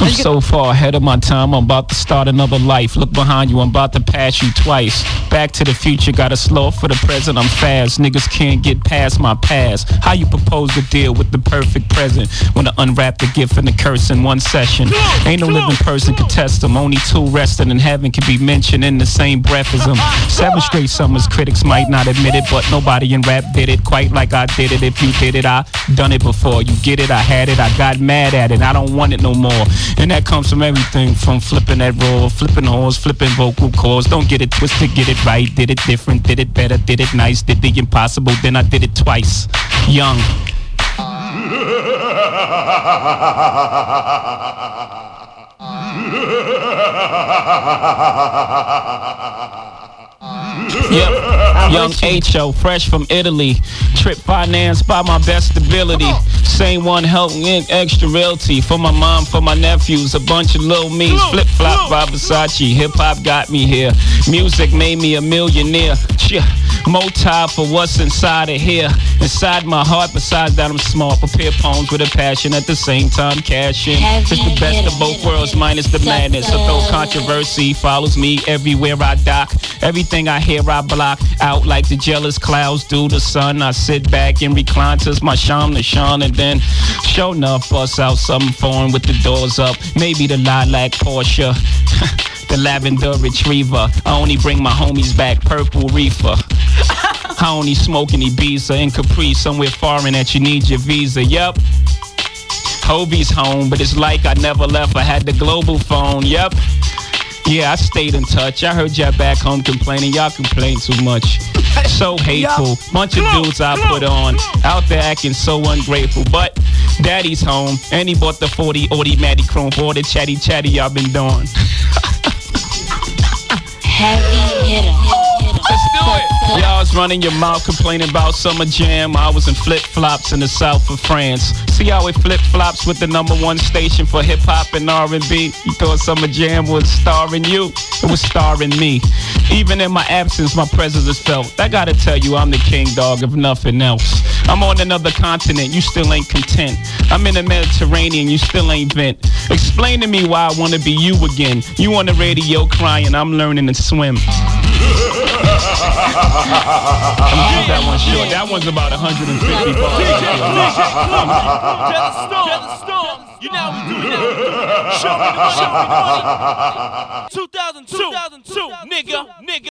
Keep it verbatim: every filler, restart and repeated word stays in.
I'm so far ahead of my time, I'm about to start another life. Look behind you, I'm about to pass you twice. Back to the future, gotta slow for the present, I'm fast. Niggas can't get past my past. How you propose to deal with the perfect present when I unwrap the gift and the curse in one session? Ain't no living person can test them. Only two resting in heaven can be mentioned in the same breath as them. Seven straight summers, critics might not admit it, but nobody in rap did it quite like I did it. If you did it, I done it before. You get it, I had it, I got mad at it. I don't want it no more. And that comes from everything from flipping that roll, flipping horns, flipping vocal cords. Don't get it twisted, get it right. Did it different, did it better, did it nice, did the impossible, then I did it twice. Young. Yep, young H O, fresh from Italy. Trip financed by my best ability. Same one helping in extra realty for my mom, for my nephews, a bunch of little me's. Flip flop by Versace, hip hop got me here. Music made me a millionaire. More time for what's inside of here. Inside my heart, besides that I'm smart. Prepare poems with a passion at the same time cashing. It's the best of both worlds minus the madness. So though controversy follows me everywhere I dock. Everything I hear I block out like the jealous clouds do the sun. I sit back and recline to my sham to shine, and then show enough bust out something foreign with the doors up. Maybe the lilac Porsche. The lavender retriever. I only bring my homies back purple reefer. I only smoke in Ibiza and Capri, somewhere foreign that you need your visa. Yep. Hobie's home, but it's like I never left. I had the global phone. Yep. Yeah, I stayed in touch. I heard y'all back home complaining. Y'all complain too much. So hateful. Bunch of dudes I put on. Out there acting so ungrateful. But daddy's home. And he bought the forty Audi Matty Chrome for all the chatty chatty I've been doing. Heavy hitter. Let's do it. Y'all was running your mouth complaining about Summer Jam. I was in flip-flops in the south of France. See how it flip-flops with the number one station for hip-hop and R and B? You thought Summer Jam was starring you? It was starring me. Even in my absence, my presence is felt. I gotta tell you, I'm the king, dog, if nothing else. I'm on another continent, you still ain't content. I'm in the Mediterranean, you still ain't bent. Explain to me why I wanna be you again. You on the radio crying, I'm learning to swim. I'm gonna keep that one short. That one's about one hundred fifty bars. You know we do it now. Show me the money. two thousand two, nigga, nigga.